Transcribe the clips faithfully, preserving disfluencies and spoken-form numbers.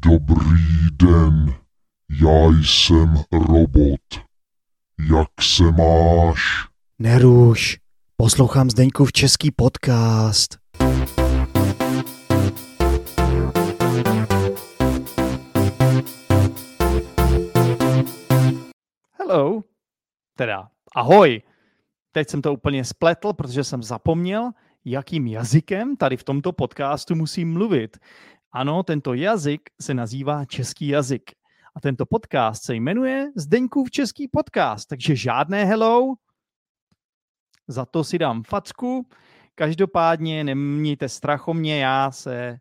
Dobrý den, já jsem robot. Jak se máš? Neruš, poslouchám Zdeňkův český podcast. Hello, teda ahoj. Teď jsem to úplně spletl, protože jsem zapomněl, jakým jazykem tady v tomto podcastu musím mluvit. Ano, tento jazyk se nazývá český jazyk. A tento podcast se jmenuje Zdeňkův český podcast. Takže žádné hello, za to si dám facku. Každopádně nemějte strach o mě, já se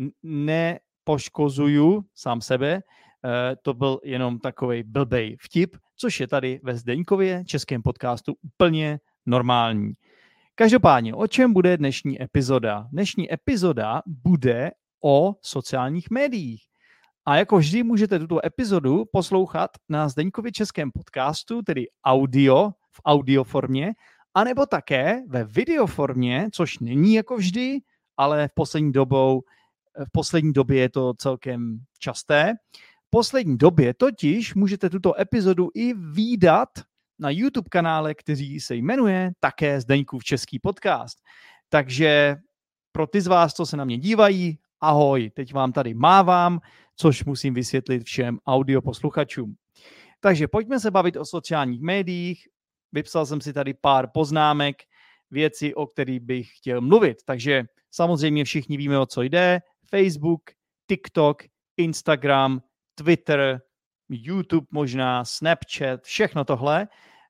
nepoškozuju sám sebe. Uh, to byl jenom takovej blbej vtip, což je tady ve Zdeňkově českém podcastu úplně normální. Každopádně, o čem bude dnešní epizoda? Dnešní epizoda bude o sociálních médiích. A jako vždy můžete tuto epizodu poslouchat na Zdeňkově českém podcastu, tedy audio, v audio formě, anebo také ve videoformě, což není jako vždy, ale v poslední dobou, v poslední době je to celkem časté. V poslední době totiž můžete tuto epizodu i vídat na YouTube kanále, který se jmenuje také Zdeňkův český podcast. Takže pro ty z vás, co se na mě dívají, ahoj, teď vám tady mávám, což musím vysvětlit všem audioposluchačům. Takže pojďme se bavit o sociálních médiích. Vypsal jsem si tady pár poznámek, věci, o kterých bych chtěl mluvit. Takže samozřejmě všichni víme, o co jde. Facebook, TikTok, Instagram, Twitter, YouTube možná, Snapchat, všechno tohle.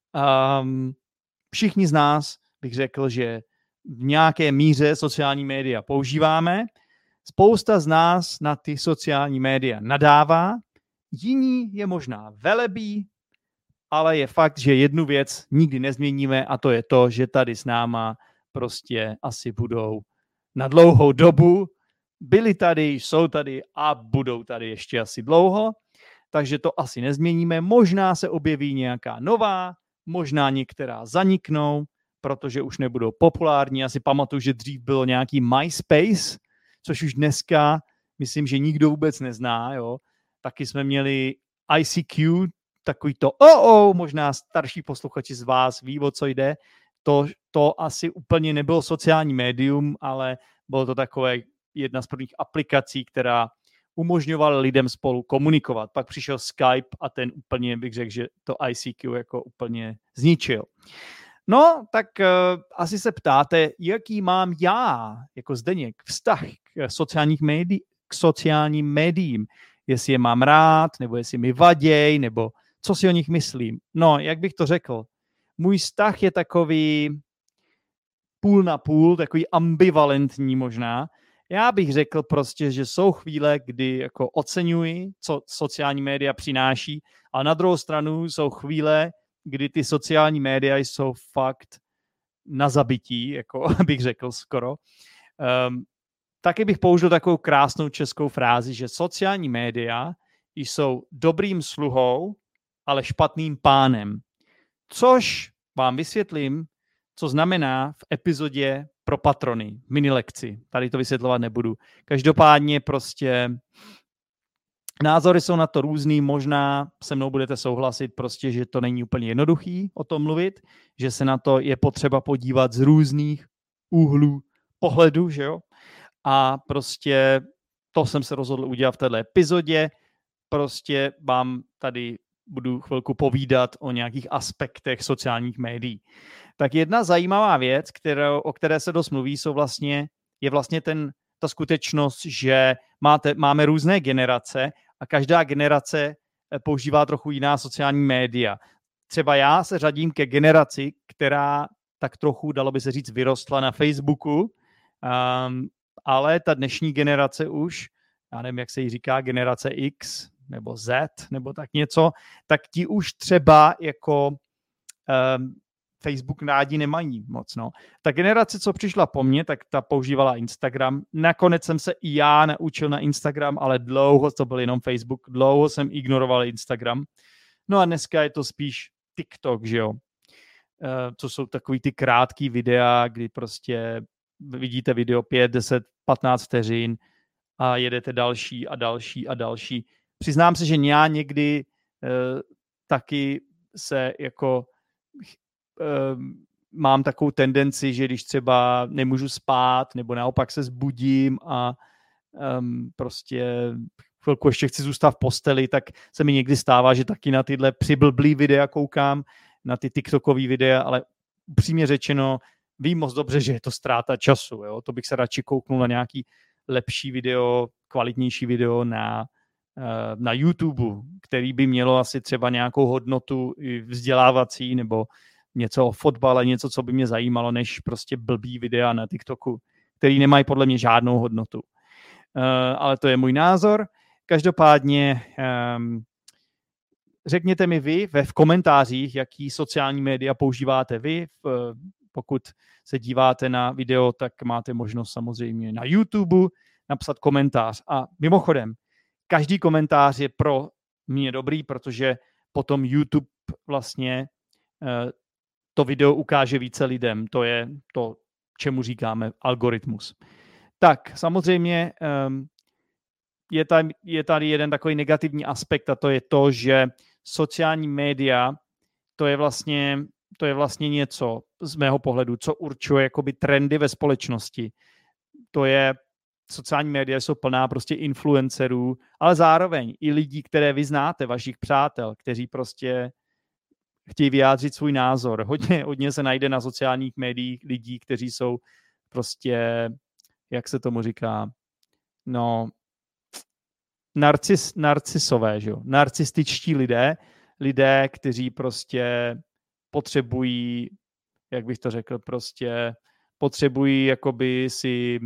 Um, všichni z nás, bych řekl, že v nějaké míře sociální média používáme. Spousta z nás na ty sociální média nadává, jiní je možná velebí, ale je fakt, že jednu věc nikdy nezměníme a to je to, že tady s náma prostě asi budou na dlouhou dobu. Byli tady, jsou tady a budou tady ještě asi dlouho, takže to asi nezměníme. Možná se objeví nějaká nová, možná některá zaniknou, protože už nebudou populární. Já si pamatuju, že dřív bylo nějaký MySpace, což už dneska myslím, že nikdo vůbec nezná. Jo. Taky jsme měli I C Q, takový to oh, oh, možná starší posluchači z vás ví, o co jde. To, to asi úplně nebylo sociální médium, ale bylo to takové jedna z prvních aplikací, která umožňovala lidem spolu komunikovat. Pak přišel Skype a ten úplně, bych řekl, že to I C Q jako úplně zničil. No, tak uh, asi se ptáte, jaký mám já, jako Zdeněk, vztah k, sociálních médi- k sociálním médiím. Jestli je mám rád, nebo jestli mi vaděj, nebo co si o nich myslím. No, jak bych to řekl? Můj vztah je takový půl na půl, takový ambivalentní možná. Já bych řekl prostě, že jsou chvíle, kdy jako oceňuji, co sociální média přináší, a na druhou stranu jsou chvíle, kdy ty sociální média jsou fakt na zabití, jako bych řekl skoro. Um, taky bych použil takovou krásnou českou frázi, že sociální média jsou dobrým sluhou, ale špatným pánem. Což vám vysvětlím, co znamená v epizodě pro patrony, mini lekci. Tady to vysvětlovat nebudu. Každopádně prostě názory jsou na to různý, možná se mnou budete souhlasit prostě, že to není úplně jednoduchý o tom mluvit, že se na to je potřeba podívat z různých úhlů pohledu, že jo? A prostě to jsem se rozhodl udělat v této epizodě. Prostě vám tady budu chvilku povídat o nějakých aspektech sociálních médií. Tak jedna zajímavá věc, kterou, o které se dost mluví, jsou vlastně, je vlastně ten, ta skutečnost, že máte, máme různé generace a každá generace používá trochu jiná sociální média. Třeba já se řadím ke generaci, která tak trochu, dalo by se říct, vyrostla na Facebooku, um, ale ta dnešní generace už, já nevím, jak se jí říká, generace X nebo Z, nebo tak něco, tak ti už třeba jako um, Facebook rádi nemají moc. No. Ta generace, co přišla po mně, tak ta používala Instagram. Nakonec jsem se i já naučil na Instagram, ale dlouho to byl jenom Facebook, dlouho jsem ignoroval Instagram. No a dneska je to spíš TikTok, že jo. Uh, to jsou takový ty krátký videa, kdy prostě vidíte video pět, deset, patnáct vteřin a jedete další a další a další. Přiznám se, že já někdy uh, taky se jako uh, mám takovou tendenci, že když třeba nemůžu spát, nebo naopak se zbudím a um, prostě chvilku ještě chci zůstat v posteli, tak se mi někdy stává, že taky na tyhle přiblblý videa koukám, na ty TikTokový videa, ale upřímně řečeno, vím moc dobře, že je to ztráta času. Jo? To bych se radši kouknul na nějaký lepší video, kvalitnější video na, na YouTube, který by mělo asi třeba nějakou hodnotu vzdělávací nebo něco o fotbale, něco, co by mě zajímalo, než prostě blbý videa na TikToku, který nemají podle mě žádnou hodnotu. Uh, ale to je můj názor. Každopádně um, řekněte mi vy ve v komentářích, jaký sociální média používáte vy. V, pokud se díváte na video, tak máte možnost samozřejmě na YouTube napsat komentář. A mimochodem, každý komentář je pro mě dobrý, protože potom YouTube vlastně uh, to video ukáže více lidem. To je to, čemu říkáme algoritmus. Tak, samozřejmě um, je, tady, je tady jeden takový negativní aspekt a to je to, že sociální média, to je vlastně, to je vlastně něco z mého pohledu, co určuje jakoby trendy ve společnosti. To je, sociální média jsou plná prostě influencerů, ale zároveň i lidí, které vy znáte, vašich přátel, kteří prostě chtějí vyjádřit svůj názor. Hodně, hodně se najde na sociálních médiích lidí, kteří jsou prostě, jak se tomu říká, no, narcis, narcisové, že jo? Narcističtí lidé, lidé, kteří prostě potřebují, jak bych to řekl, prostě potřebují jakoby si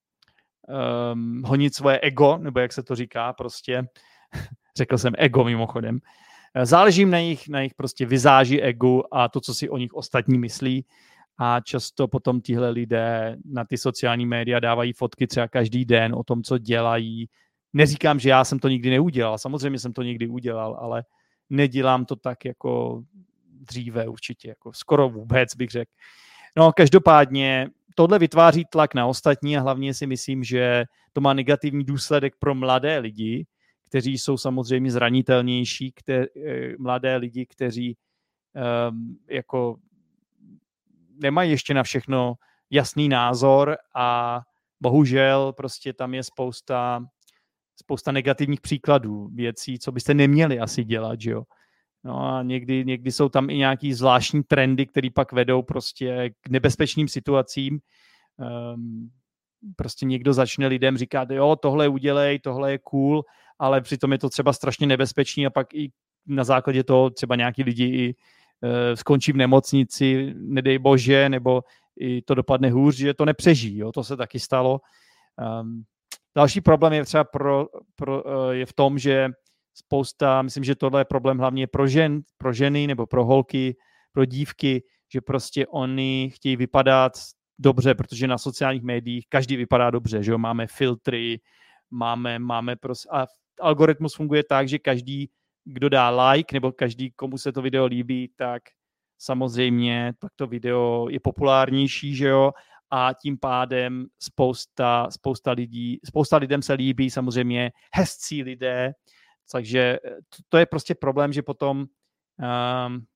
um, honit svoje ego, nebo jak se to říká, prostě, řekl jsem ego mimochodem. Záleží jim na jejich, na jejich prostě vizáži egu a to, co si o nich ostatní myslí. A často potom tihle lidé na ty sociální média dávají fotky třeba každý den o tom, co dělají. Neříkám, že já jsem to nikdy neudělal. Samozřejmě jsem to někdy udělal, ale nedělám to tak jako dříve určitě. Jako skoro vůbec bych řekl. No každopádně tohle vytváří tlak na ostatní a hlavně si myslím, že to má negativní důsledek pro mladé lidi, kteří jsou samozřejmě zranitelnější, kte, mladé lidi, kteří um, jako nemají ještě na všechno jasný názor a bohužel prostě tam je spousta, spousta negativních příkladů, věcí, co byste neměli asi dělat, že jo. No a někdy, někdy jsou tam i nějaký zvláštní trendy, které pak vedou prostě k nebezpečným situacím. Um, prostě někdo začne lidem říkat, jo, tohle udělej, tohle je cool, ale přitom je to třeba strašně nebezpečný a pak i na základě toho třeba nějaký lidi i e, skončí v nemocnici, nedej bože, nebo i to dopadne hůř, že to nepřežijí, jo, to se taky stalo. Um, další problém je třeba pro, pro, uh, je v tom, že spousta, myslím, že tohle je problém hlavně pro, žen, pro ženy nebo pro holky, pro dívky, že prostě oni chtějí vypadat dobře, protože na sociálních médiích každý vypadá dobře, že jo, máme filtry, máme, máme prostě, a algoritmus funguje tak, že každý, kdo dá like, nebo každý, komu se to video líbí, tak samozřejmě tak to video je populárnější, že jo, a tím pádem spousta, spousta lidí, spousta lidem se líbí samozřejmě hezcí lidé, takže to, to je prostě problém, že potom um,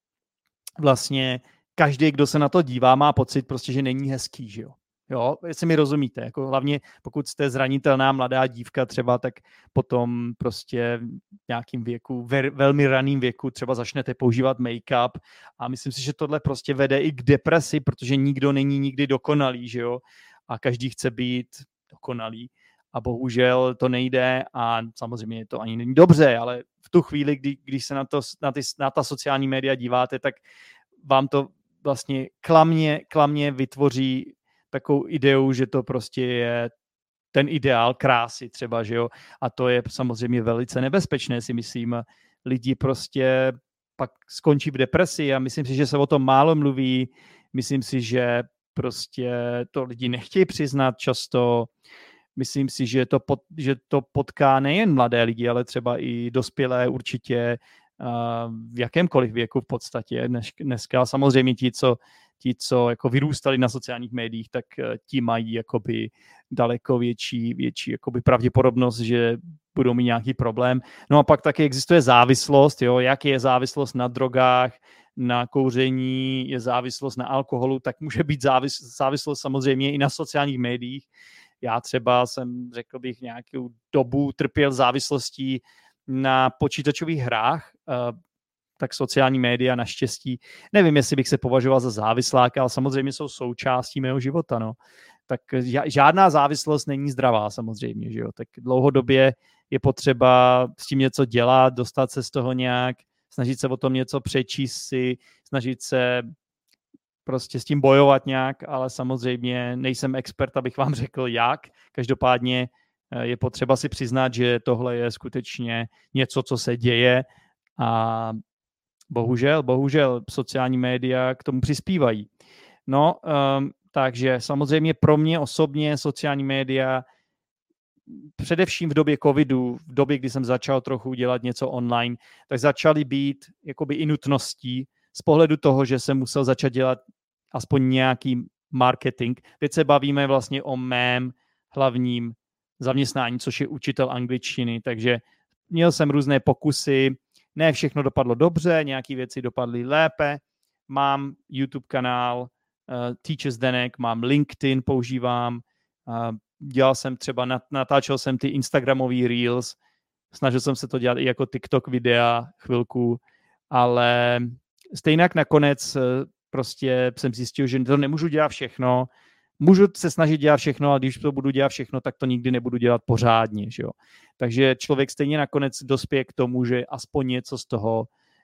vlastně každý, kdo se na to dívá, má pocit prostě, že není hezký, že jo. Jo, jestli mi rozumíte, jako hlavně pokud jste zranitelná mladá dívka třeba, tak potom prostě v nějakým věku, ve, velmi raným věku třeba začnete používat make-up a myslím si, že tohle prostě vede i k depresi, protože nikdo není nikdy dokonalý, že jo, a každý chce být dokonalý a bohužel to nejde a samozřejmě to ani není dobře, ale v tu chvíli, kdy, když se na, to, na, ty, na ta sociální média díváte, tak vám to vlastně klamně, klamně vytvoří takovou ideu, že to prostě je ten ideál krásy třeba, že jo, a to je samozřejmě velice nebezpečné, si myslím. Lidi prostě pak skončí v depresi a myslím si, že se o tom málo mluví, myslím si, že prostě to lidi nechtějí přiznat často, myslím si, že to, pot, že to potká nejen mladé lidi, ale třeba i dospělé určitě v jakémkoliv věku v podstatě. Dnes, dneska samozřejmě ti, co ti, co jako vyrůstali na sociálních médiích, tak ti mají jakoby daleko větší, větší jakoby pravděpodobnost, že budou mít nějaký problém. No a pak taky existuje závislost, jo, jak je závislost na drogách, na kouření, je závislost na alkoholu, tak může být závis, závislost samozřejmě i na sociálních médiích. Já třeba jsem, řekl bych, nějakou dobu trpěl závislostí na počítačových hrách, tak sociální média naštěstí, nevím, jestli bych se považoval za závisláka, ale samozřejmě jsou součástí mého života, no. Tak žádná závislost není zdravá samozřejmě, že jo. Tak dlouhodobě je potřeba s tím něco dělat, dostat se z toho nějak, snažit se o tom něco přečíst si, snažit se prostě s tím bojovat nějak, ale samozřejmě nejsem expert, abych vám řekl jak. Každopádně je potřeba si přiznat, že tohle je skutečně něco, co se děje a bohužel, bohužel sociální média k tomu přispívají. No, um, takže samozřejmě pro mě osobně sociální média především v době covidu, v době, kdy jsem začal trochu dělat něco online, tak začaly být jakoby i nutností z pohledu toho, že jsem musel začat dělat aspoň nějaký marketing. Teď se bavíme vlastně o mém hlavním zaměstnání, což je učitel angličtiny, takže měl jsem různé pokusy, ne všechno dopadlo dobře, nějaké věci dopadly lépe. Mám YouTube kanál, uh, Teacher Zdenek, mám LinkedIn, používám, uh, dělal jsem třeba, natáčel jsem ty Instagramový Reels, snažil jsem se to dělat i jako TikTok videa chvilku, ale stejně nakonec prostě jsem zjistil, že to nemůžu dělat všechno. Můžu se snažit dělat všechno, ale když to budu dělat všechno, tak to nikdy nebudu dělat pořádně. Že jo? Takže člověk stejně nakonec dospěje k tomu, že aspoň něco z toho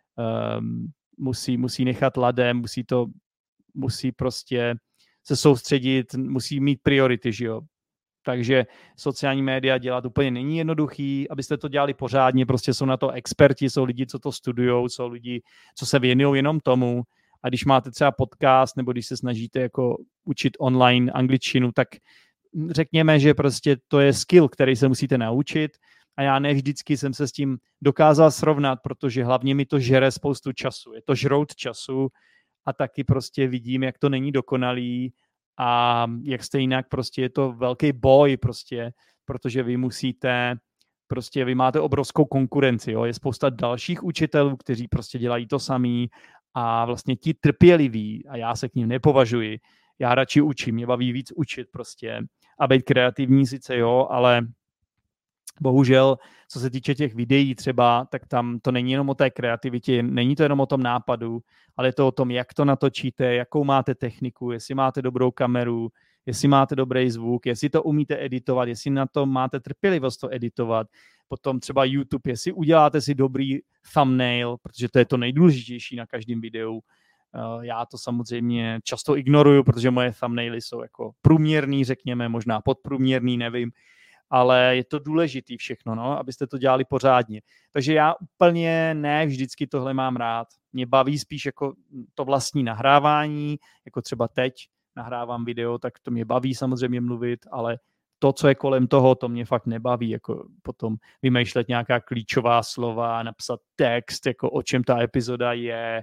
um, musí, musí nechat ladem, musí to, musí prostě se soustředit, musí mít priority, že jo. Takže sociální média dělat úplně není jednoduchý, abyste to dělali pořádně, prostě jsou na to experti, jsou lidi, co to studujou, jsou lidi, co se věnují jenom tomu. A když máte třeba podcast, nebo když se snažíte jako učit online angličtinu, tak řekněme, že prostě to je skill, který se musíte naučit a já ne vždycky jsem se s tím dokázal srovnat, protože hlavně mi to žere spoustu času. Je to žrout času a taky prostě vidím, jak to není dokonalý a jak jste jinak, prostě je to velký boj prostě, protože vy musíte, prostě vy máte obrovskou konkurenci, jo? Je spousta dalších učitelů, kteří prostě dělají to samý a vlastně ti trpěliví, a já se k ním nepovažuji, já radši učím, mě baví víc učit prostě a být kreativní sice jo, ale bohužel, co se týče těch videí třeba, tak tam to není jenom o té kreativitě, není to jenom o tom nápadu, ale je to o tom, jak to natočíte, jakou máte techniku, jestli máte dobrou kameru, jestli máte dobrý zvuk, jestli to umíte editovat, jestli na to máte trpělivost to editovat. Potom třeba YouTube, jestli uděláte si dobrý thumbnail, protože to je to nejdůležitější na každém videu. Já to samozřejmě často ignoruju, protože moje thumbnaily jsou jako průměrný, řekněme, možná podprůměrný, nevím, ale je to důležitý všechno, no, abyste to dělali pořádně. Takže já úplně ne vždycky tohle mám rád. Mě baví spíš jako to vlastní nahrávání, jako třeba teď nahrávám video, tak to mě baví samozřejmě mluvit, ale to, co je kolem toho, to mě fakt nebaví, jako potom vymýšlet nějaká klíčová slova, napsat text, jako o čem ta epizoda je,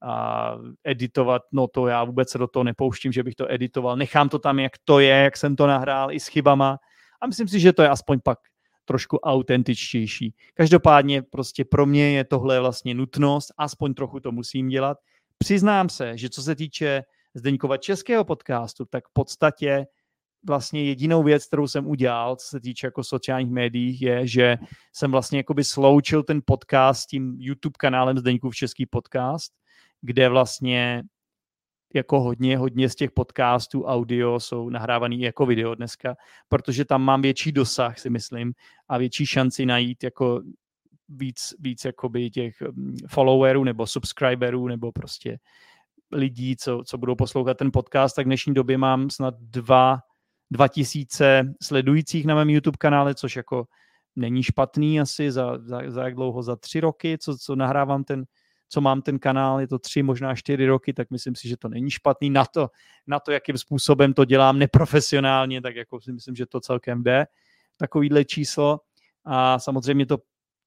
a editovat, no to já vůbec se do toho nepouštím, že bych to editoval, nechám to tam, jak to je, jak jsem to nahrál, i s chybama a myslím si, že to je aspoň pak trošku autentičtější. Každopádně prostě pro mě je tohle vlastně nutnost, aspoň trochu to musím dělat. Přiznám se, že co se týče Zdeňkova českého podcastu, tak v podstatě vlastně jedinou věc, kterou jsem udělal, co se týče jako sociálních médií, je, že jsem vlastně jakoby sloučil ten podcast s tím YouTube kanálem Zdeňkův český podcast, kde vlastně jako hodně, hodně z těch podcastů audio jsou nahrávaný jako video dneska, protože tam mám větší dosah, si myslím, a větší šanci najít jako víc, víc jakoby těch followerů nebo subscriberů nebo prostě lidí, co, co budou poslouchat ten podcast, tak v dnešní době mám snad dva, dva tisíce sledujících na mém YouTube kanále, což jako není špatný asi za, za, za jak dlouho, za tři roky, co, co nahrávám ten, co mám ten kanál, je to tři, možná čtyři roky, tak myslím si, že to není špatný na to, na to, jakým způsobem to dělám neprofesionálně, tak jako si myslím, že to celkem jde, takovýhle číslo a samozřejmě to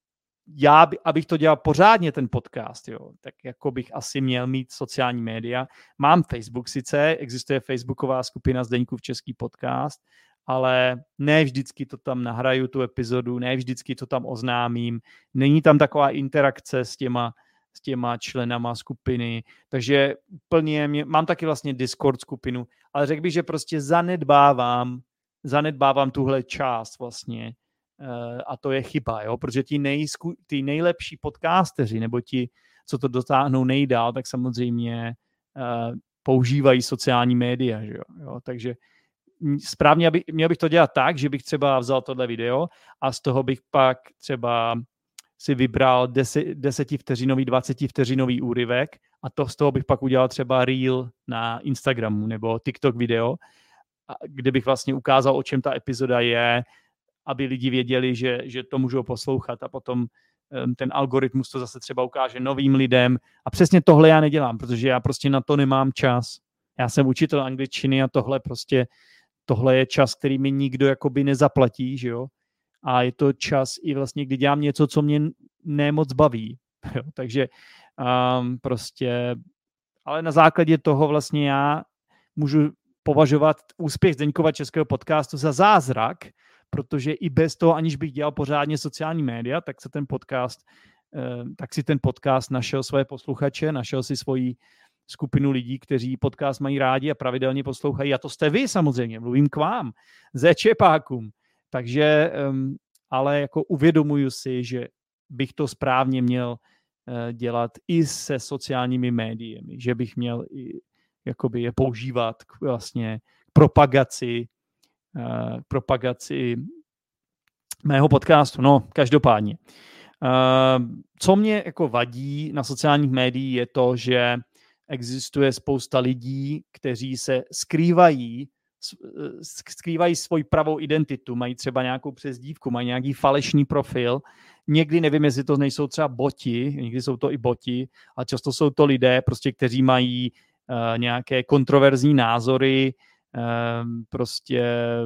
já, abych to dělal pořádně, ten podcast, jo, tak jako bych asi měl mít sociální média. Mám Facebook sice, existuje facebooková skupina Zdeňkův český podcast, ale ne vždycky to tam nahraju, tu epizodu, ne vždycky to tam oznámím, není tam taková interakce s těma, s těma členama skupiny, takže úplně mě, mám taky vlastně Discord skupinu, ale řekl bych, že prostě zanedbávám, zanedbávám tuhle část vlastně a to je chyba, jo, protože ti, nejsku, ti nejlepší podcasteři nebo ti, co to dotáhnou nejdál, tak samozřejmě uh, používají sociální média, že jo? Jo, takže správně, aby, měl bych to dělat tak, že bych třeba vzal tohle video a z toho bych pak třeba si vybral desetivteřinový, dvacetivteřinový úryvek a to z toho bych pak udělal třeba reel na Instagramu nebo TikTok video, kde bych vlastně ukázal, o čem ta epizoda je, aby lidi věděli, že, že to můžou poslouchat a potom um, ten algoritmus to zase třeba ukáže novým lidem a přesně tohle já nedělám, protože já prostě na to nemám čas. Já jsem učitel angličtiny a tohle prostě, tohle je čas, který mi nikdo jakoby nezaplatí, že jo? A je to čas i vlastně, kdy dělám něco, co mě nemoc baví, jo? Takže um, prostě, ale na základě toho vlastně já můžu považovat úspěch Zdeňkova českého podcastu za zázrak, protože i bez toho, aniž bych dělal pořádně sociální média, tak se ten podcast, tak si ten podcast našel své posluchače, našel si svoji skupinu lidí, kteří podcast mají rádi a pravidelně poslouchají. A to jste vy samozřejmě, mluvím k vám, ze čepákům. Takže, ale jako uvědomuju si, že bych to správně měl dělat i se sociálními médiemi, že bych měl i jakoby je používat k vlastně k propagaci Uh, propagaci mého podcastu. No, každopádně. Uh, co mě jako vadí na sociálních médiích je to, že existuje spousta lidí, kteří se skrývají, skrývají svoji pravou identitu, mají třeba nějakou přezdívku, mají nějaký falešný profil. Někdy nevím, jestli to nejsou třeba boti, někdy jsou to i boti, a často jsou to lidé, prostě, kteří mají uh, nějaké kontroverzní názory, prostě,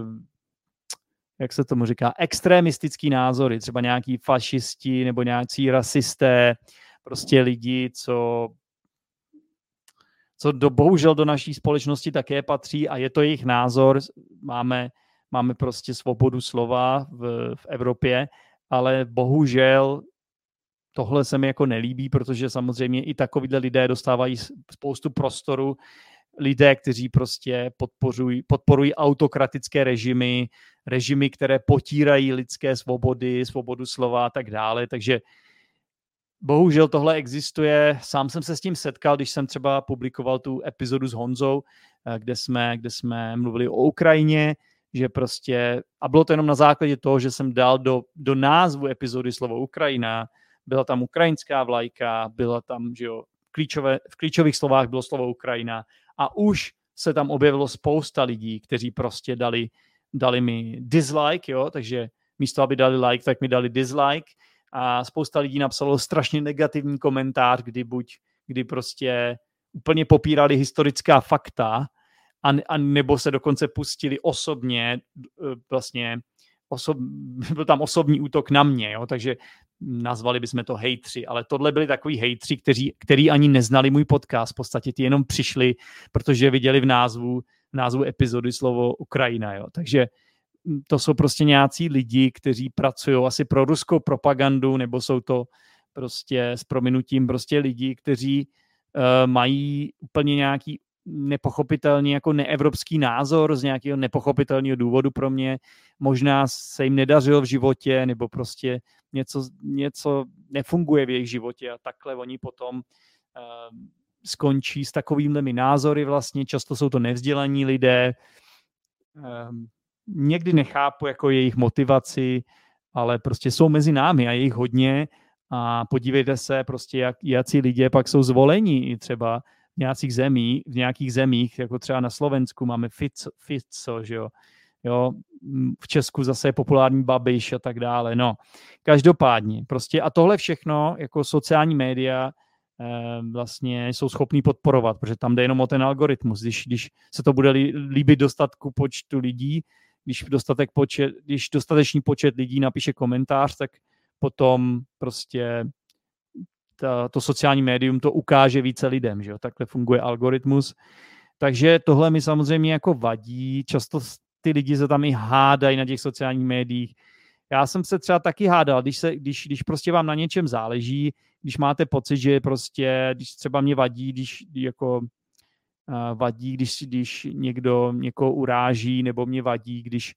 jak se tomu říká, extremistický názory, třeba nějaký fašisti nebo nějací rasisté, prostě lidi, co, co do, bohužel do naší společnosti také patří a je to jejich názor. Máme, máme prostě svobodu slova v, v Evropě, ale bohužel tohle se mi jako nelíbí, protože samozřejmě i takovýhle lidé dostávají spoustu prostoru, lidé, kteří prostě podporují, podporují autokratické režimy, režimy, které potírají lidské svobody, svobodu slova a tak dále. Takže bohužel tohle existuje. Sám jsem se s tím setkal, když jsem třeba publikoval tu epizodu s Honzou, kde jsme, kde jsme mluvili o Ukrajině, že prostě, a bylo to jenom na základě toho, že jsem dal do, do názvu epizody slovo Ukrajina, byla tam ukrajinská vlajka, byla tam, že jo, klíčové, v klíčových slovách bylo slovo Ukrajina a už se tam objevilo spousta lidí, kteří prostě dali, dali mi dislike, jo, takže místo, aby dali like, tak mi dali dislike a spousta lidí napsalo strašně negativní komentář, kdy buď, kdy prostě úplně popírali historická fakta a, a nebo se dokonce pustili osobně, vlastně osob, byl tam osobní útok na mě, jo, takže nazvali bychom to hejtři, ale tohle byli takový hejtři, kteří, kteří ani neznali můj podcast, v podstatě ti jenom přišli, protože viděli v názvu, v názvu epizody slovo Ukrajina, jo, takže to jsou prostě nějací lidi, kteří pracují asi pro ruskou propagandu, nebo jsou to prostě s prominutím prostě lidi, kteří uh, mají úplně nějaký nepochopitelný jako neevropský názor z nějakého nepochopitelného důvodu pro mě. Možná se jim nedařilo v životě, nebo prostě něco, něco nefunguje v jejich životě a takhle oni potom uh, skončí s takovýmhle názory vlastně. Často jsou to nevzdělaní lidé. Um, někdy nechápu jako jejich motivaci, ale prostě jsou mezi námi a je jich hodně a podívejte se prostě, jak, jací lidé pak jsou zvolení i třeba v nějakých zemích, v nějakých zemích, jako třeba na Slovensku máme Fico, Fico že jo? Jo, v Česku zase je populární Babiš a tak dále, no. Každopádně, prostě a tohle všechno, jako sociální média eh, vlastně jsou schopní podporovat, protože tam jde jenom o ten algoritmus, když, když se to bude líbit dostatku počtu lidí, když, dostatek počet, když dostatečný počet lidí napíše komentář, tak potom prostě ta, to sociální médium to ukáže více lidem, že jo? Takhle funguje algoritmus. Takže tohle mi samozřejmě jako vadí, často ty lidi se tam i hádají na těch sociálních médiích. Já jsem se třeba taky hádal, když, se, když, když prostě vám na něčem záleží, když máte pocit, že prostě, když třeba mě vadí, když jako uh, vadí, když, když někdo někoho uráží, nebo mě vadí, když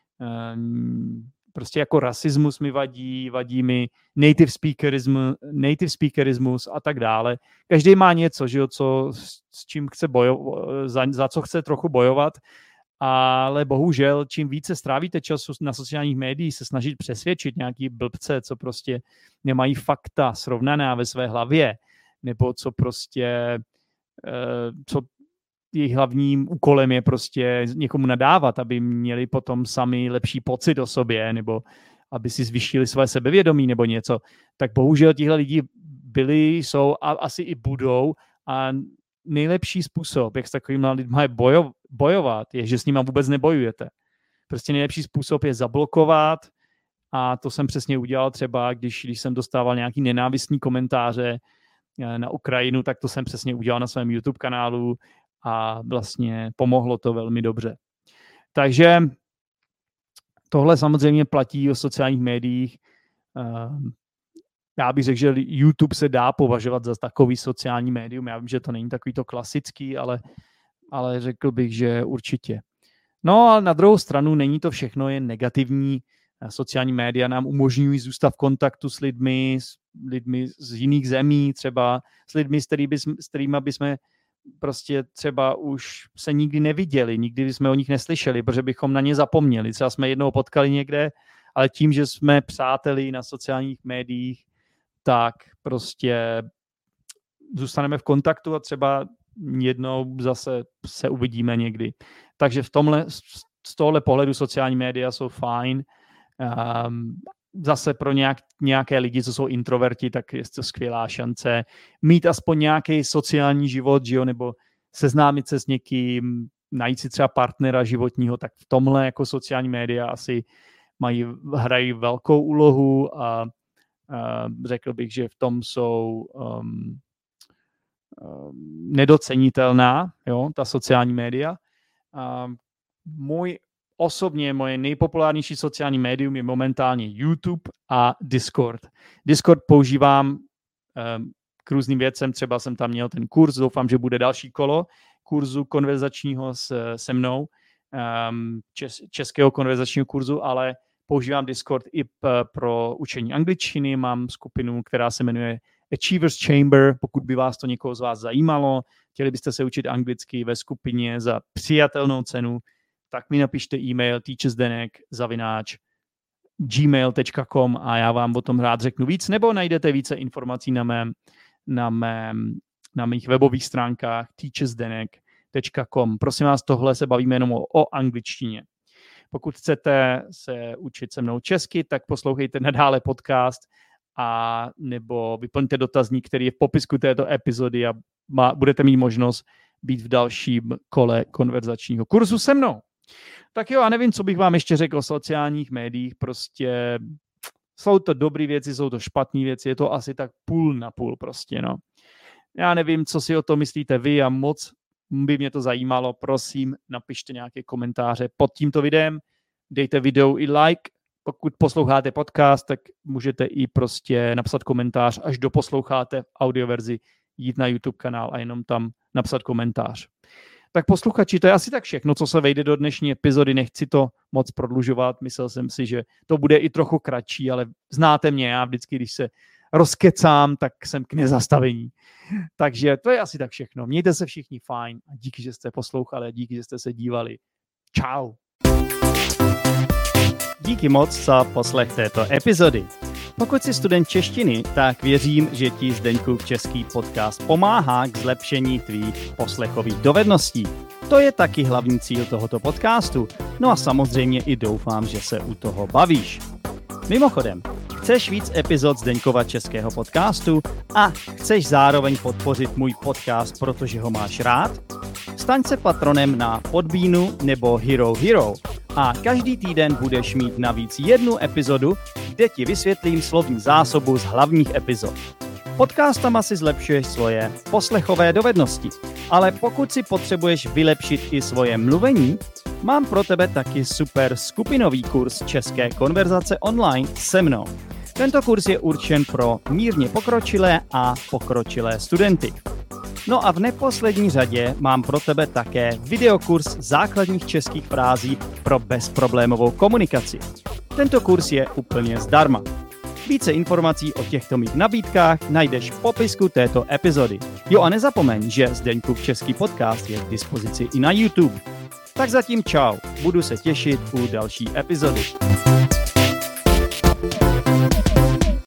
uh, prostě jako rasismus mi vadí, vadí mi native speakerism, native speakerismus a tak dále. Každý má něco, že jo, co, s čím chce bojovat, za, za co chce trochu bojovat, ale bohužel, čím více strávíte času na sociálních médiích se snažit přesvědčit nějaký blbce, co prostě nemají fakta srovnaná ve své hlavě, nebo co prostě, co jejich hlavním úkolem je prostě někomu nadávat, aby měli potom sami lepší pocit o sobě, nebo aby si zvýšili své sebevědomí nebo něco, tak bohužel tihle lidi byli, jsou a asi i budou a nejlepší způsob, jak s takovými lidmi bojo, bojovat, je, že s nimi vůbec nebojujete. Prostě nejlepší způsob je zablokovat a to jsem přesně udělal třeba, když, když jsem dostával nějaký nenávistný komentáře na Ukrajinu, tak to jsem přesně udělal na svém YouTube kanálu a vlastně pomohlo to velmi dobře. Takže tohle samozřejmě platí o sociálních médiích. Já bych řekl, že YouTube se dá považovat za takový sociální médium. Já vím, že to není takový to klasický, ale, ale řekl bych, že určitě. No a na druhou stranu není to všechno jen negativní. Sociální média nám umožňují zůstat v kontaktu s lidmi, s lidmi z jiných zemí, třeba s lidmi, s kterými, s kterými bychom prostě třeba už se nikdy neviděli, nikdy jsme o nich neslyšeli, protože bychom na ně zapomněli. Třeba jsme jednou potkali někde, ale tím, že jsme přáteli na sociálních médiích, tak prostě zůstaneme v kontaktu a třeba jednou zase se uvidíme někdy. Takže v tomhle, z tohohle pohledu sociální média jsou fajn. Um, zase pro nějak, nějaké lidi, co jsou introverti, tak je to skvělá šance mít aspoň nějaký sociální život, že jo, nebo seznámit se s někým, najít si třeba partnera životního, tak v tomhle jako sociální média asi mají, hrají velkou úlohu a Uh, řekl bych, že v tom jsou um, um, nedocenitelná, jo, ta sociální média. Uh, můj osobně, moje nejpopulárnější sociální médium je momentálně YouTube a Discord. Discord používám um, k různým věcem, třeba jsem tam měl ten kurz, doufám, že bude další kolo kurzu konverzačního s, se mnou, um, čes, českého konverzačního kurzu, ale používám Discord i p- pro učení angličtiny, mám skupinu, která se jmenuje Achievers Chamber, pokud by vás to někoho z vás zajímalo, chtěli byste se učit anglicky ve skupině za přijatelnou cenu, tak mi napište e-mail teachersdenek zavináč gmail tečka com a já vám o tom rád řeknu víc, nebo najdete více informací na mém, na mém, na mých webových stránkách teachersdenek tečka com. Prosím vás, tohle se bavíme jenom o, o angličtině. Pokud chcete se učit se mnou česky, tak poslouchejte nadále podcast a nebo vyplňte dotazník, který je v popisku této epizody a má, budete mít možnost být v dalším kole konverzačního kurzu se mnou. Tak jo, a nevím, co bych vám ještě řekl o sociálních médiích, prostě jsou to dobré věci, jsou to špatné věci, je to asi tak půl na půl prostě, no. Já nevím, co si o to myslíte vy a moc by mě to zajímalo, prosím, napište nějaké komentáře pod tímto videem, dejte videu i like, pokud posloucháte podcast, tak můžete i prostě napsat komentář, až doposloucháte audioverzi, jít na YouTube kanál a jenom tam napsat komentář. Tak posluchači, to je asi tak všechno, co se vejde do dnešní epizody, nechci to moc prodlužovat, myslel jsem si, že to bude i trochu kratší, ale znáte mě, já vždycky, když se rozkecám, tak jsem k nezastavení. Takže to je asi tak všechno. Mějte se všichni fajn a díky, že jste poslouchali a díky, že jste se dívali. Čau. Díky moc za poslech této epizody. Pokud jsi student češtiny, tak věřím, že ti Zdeňkův český podcast pomáhá k zlepšení tvých poslechových dovedností. To je taky hlavní cíl tohoto podcastu. No a samozřejmě i doufám, že se u toho bavíš. Mimochodem, chceš víc epizod Zdeňkova českého podcastu a chceš zároveň podpořit můj podcast, protože ho máš rád? Staň se patronem na Podbeanu nebo Hero Hero. A každý týden budeš mít navíc jednu epizodu, kde ti vysvětlím slovní zásobu z hlavních epizod. Podcastama si zlepšuješ svoje poslechové dovednosti, ale pokud si potřebuješ vylepšit i svoje mluvení, mám pro tebe taky super skupinový kurz České konverzace online se mnou. Tento kurz je určen pro mírně pokročilé a pokročilé studenty. No a v neposlední řadě mám pro tebe také videokurs základních českých frází pro bezproblémovou komunikaci. Tento kurz je úplně zdarma. Více informací o těchto mých nabídkách najdeš v popisku této epizody. Jo a nezapomeň, že Zdeňkův český podcast je k dispozici i na YouTube. Tak zatím čau, budu se těšit u další epizody.